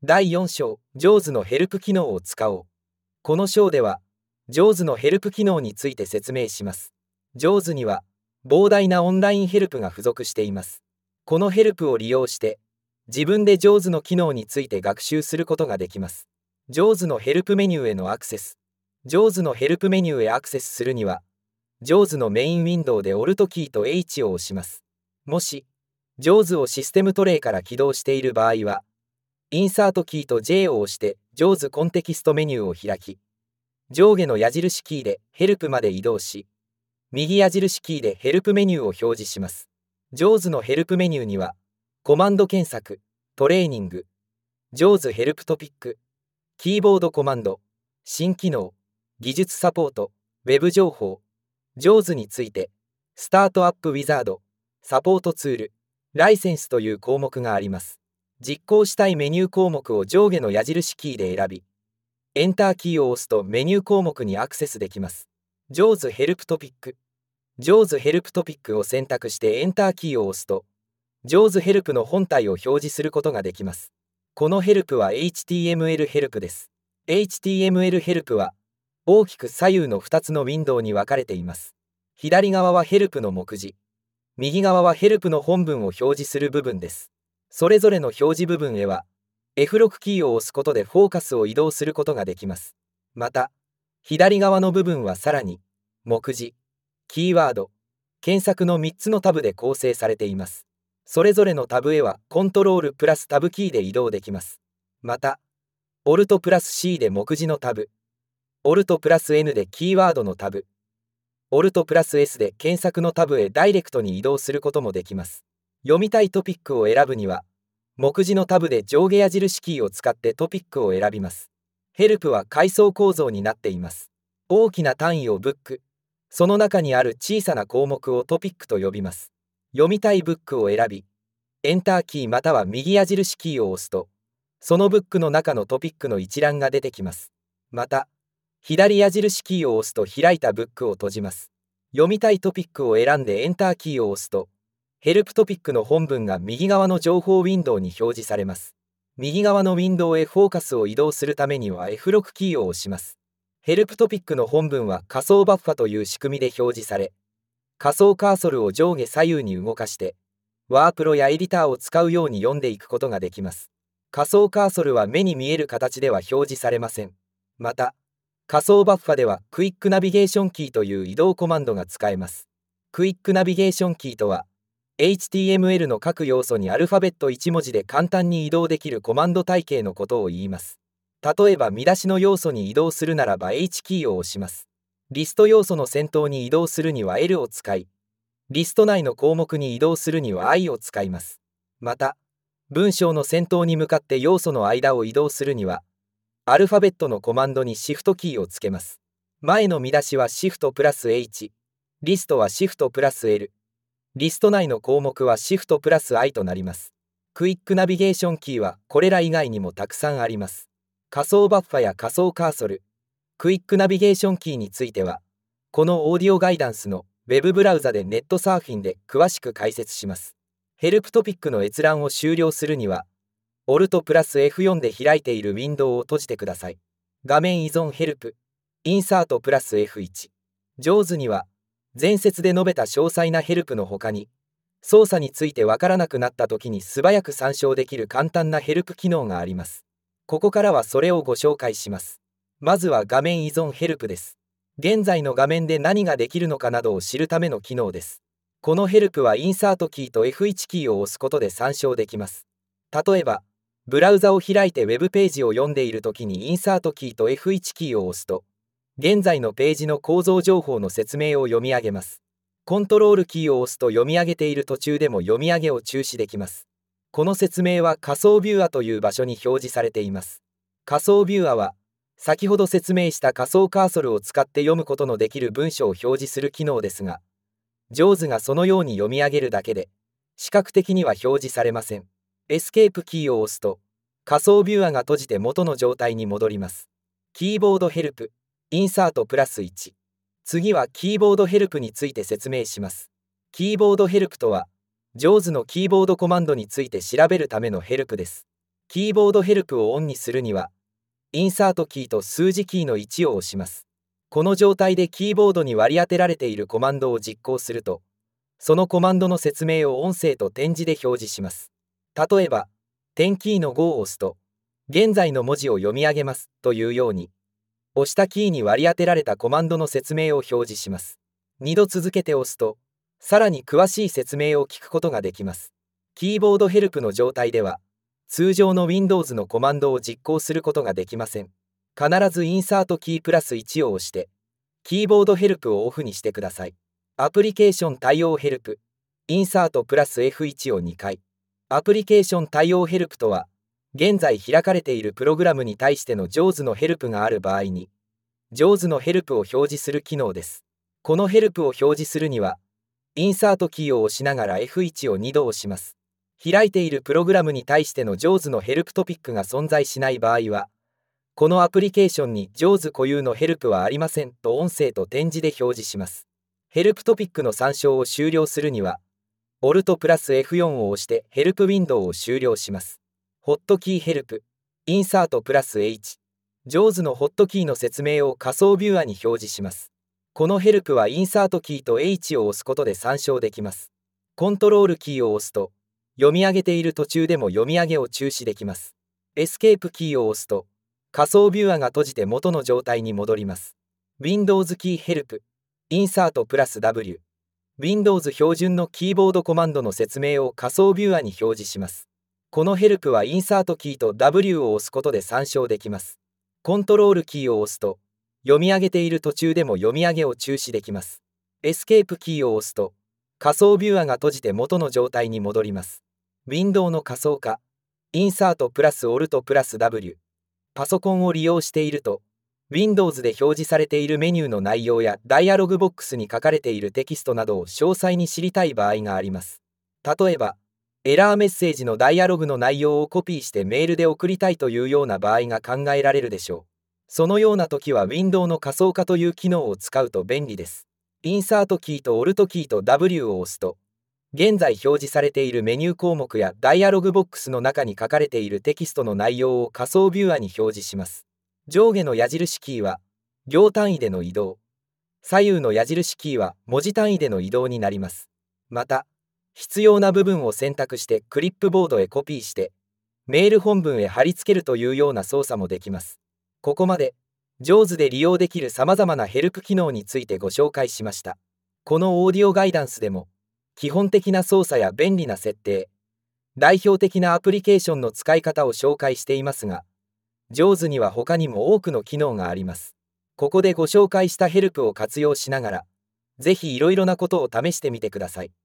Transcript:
第4章、JAWS のヘルプ機能を使おう。この章では、JAWS のヘルプ機能について説明します。JAWS には、膨大なオンラインヘルプが付属しています。このヘルプを利用して、自分で JAWS の機能について学習することができます。JAWS のヘルプメニューへのアクセス。JAWS のヘルプメニューへアクセスするには、JAWS のメインウィンドウで Alt キーと H を押します。もし、JAWS をシステムトレイから起動している場合は、インサートキーと J を押して JAWS コンテキストメニューを開き、上下の矢印キーでヘルプまで移動し、右矢印キーでヘルプメニューを表示します。JAWS のヘルプメニューには、コマンド検索、トレーニング、JAWS ヘルプトピック、キーボードコマンド、新機能、技術サポート、ウェブ情報、JAWS について、スタートアップウィザード、サポートツール、ライセンスという項目があります。実行したいメニュー項目を上下の矢印キーで選び、エンターキーを押すとメニュー項目にアクセスできます。JAWS ヘルプトピック。JAWS ヘルプトピックを選択してエンターキーを押すと、JAWS ヘルプの本体を表示することができます。このヘルプは HTML ヘルプです。HTML ヘルプは、大きく左右の2つのウィンドウに分かれています。左側はヘルプの目次、右側はヘルプの本文を表示する部分です。それぞれの表示部分へは、F6 キーを押すことでフォーカスを移動することができます。また、左側の部分はさらに、目次、キーワード、検索の3つのタブで構成されています。それぞれのタブへは、コントロールプラスタブキーで移動できます。また、Alt プラス C で目次のタブ、Alt プラス N でキーワードのタブ、Alt プラス S で検索のタブへダイレクトに移動することもできます。読みたいトピックを選ぶには、目次のタブで上下矢印キーを使ってトピックを選びます。ヘルプは階層構造になっています。大きな単位をブック、その中にある小さな項目をトピックと呼びます。読みたいブックを選び、エンターキーまたは右矢印キーを押すと、そのブックの中のトピックの一覧が出てきます。また、左矢印キーを押すと開いたブックを閉じます。読みたいトピックを選んでエンターキーを押すと、ヘルプトピックの本文が右側の情報ウィンドウに表示されます。右側のウィンドウへフォーカスを移動するためには F6 キーを押します。ヘルプトピックの本文は仮想バッファという仕組みで表示され、仮想カーソルを上下左右に動かして、ワープロやエディターを使うように読んでいくことができます。仮想カーソルは目に見える形では表示されません。また、仮想バッファではクイックナビゲーションキーという移動コマンドが使えます。クイックナビゲーションキーとは、HTML の各要素にアルファベット1文字で簡単に移動できるコマンド体系のことを言います。例えば見出しの要素に移動するならば H キーを押します。リスト要素の先頭に移動するには L を使い、リスト内の項目に移動するには I を使います。また、文章の先頭に向かって要素の間を移動するには、アルファベットのコマンドにシフトキーをつけます。前の見出しはシフトプラス H、リストはシフトプラス L、リスト内の項目はシフトプラス I となります。クイックナビゲーションキーはこれら以外にもたくさんあります。仮想バッファや仮想カーソル、クイックナビゲーションキーについては、このオーディオガイダンスのウェブブラウザでネットサーフィンで詳しく解説します。ヘルプトピックの閲覧を終了するには、Alt プラス F4 で開いているウィンドウを閉じてください。画面依存ヘルプ、インサートプラス F1。JAWS には、前節で述べた詳細なヘルプの他に、操作についてわからなくなった時に素早く参照できる簡単なヘルプ機能があります。ここからはそれをご紹介します。まずは画面依存ヘルプです。現在の画面で何ができるのかなどを知るための機能です。このヘルプはインサートキーと F1 キーを押すことで参照できます。例えば、ブラウザを開いてウェブページを読んでいるときにインサートキーと F1 キーを押すと、現在のページの構造情報の説明を読み上げます。コントロールキーを押すと読み上げている途中でも読み上げを中止できます。この説明は仮想ビューアという場所に表示されています。仮想ビューアは、先ほど説明した仮想カーソルを使って読むことのできる文章を表示する機能ですが、JAWS がそのように読み上げるだけで、視覚的には表示されません。エスケープキーを押すと、仮想ビューアが閉じて元の状態に戻ります。キーボードヘルプ、インサートプラス1。次はキーボードヘルプについて説明します。キーボードヘルプとは、JAWS のキーボードコマンドについて調べるためのヘルプです。 キーボードヘルプをオンにするには、インサートキーと数字キーの1を押します。この状態でキーボードに割り当てられているコマンドを実行すると、そのコマンドの説明を音声と点字で表示します。例えば、点キーの5を押すと、現在の文字を読み上げますというように、押したキーに割り当てられたコマンドの説明を表示します。2度続けて押すと、さらに詳しい説明を聞くことができます。キーボードヘルプの状態では、通常の Windows のコマンドを実行することができません。必ずインサートキープラス1を押して、キーボードヘルプをオフにしてください。アプリケーション対応ヘルプ、インサートプラス F1 を2回。アプリケーション対応ヘルプとは、現在開かれているプログラムに対しての JAWS のヘルプがある場合に、JAWS のヘルプを表示する機能です。このヘルプを表示するには、インサートキーを押しながら F1 を2度押します。開いているプログラムに対しての JAWS のヘルプトピックが存在しない場合は、このアプリケーションに JAWS 固有のヘルプはありませんと音声と点字で表示します。ヘルプトピックの参照を終了するには、Alt プラス F4 を押してヘルプウィンドウを終了します。ホットキーヘルプ、インサートプラス H、JAWS のホットキーの説明を仮想ビューアに表示します。このヘルプはインサートキーと H を押すことで参照できます。コントロールキーを押すと、読み上げている途中でも読み上げを中止できます。エスケープキーを押すと、仮想ビューアが閉じて元の状態に戻ります。Windows キーヘルプ、インサートプラス W、Windows 標準のキーボードコマンドの説明を仮想ビューアに表示します。このヘルプはインサートキーと W を押すことで参照できます。コントロールキーを押すと、読み上げている途中でも読み上げを中止できます。エスケープキーを押すと、仮想ビューアが閉じて元の状態に戻ります。ウィンドウの仮想化、インサートプラスオルトプラス W。パソコンを利用していると、Windows で表示されているメニューの内容やダイアログボックスに書かれているテキストなどを詳細に知りたい場合があります。例えば、エラーメッセージのダイアログの内容をコピーしてメールで送りたいというような場合が考えられるでしょう。そのような時は Windows の仮想化という機能を使うと便利です。インサートキーと Alt キーと W を押すと、現在表示されているメニュー項目やダイアログボックスの中に書かれているテキストの内容を仮想ビューアに表示します。上下の矢印キーは行単位での移動、左右の矢印キーは文字単位での移動になります。また、必要な部分を選択してクリップボードへコピーしてメール本文へ貼り付けるというような操作もできます。ここまで JAWS で利用できる様々なヘルプ機能についてご紹介しました。このオーディオガイダンスでも基本的な操作や便利な設定、代表的なアプリケーションの使い方を紹介していますが、JAWS には他にも多くの機能があります。ここでご紹介したヘルプを活用しながら、ぜひいろいろなことを試してみてください。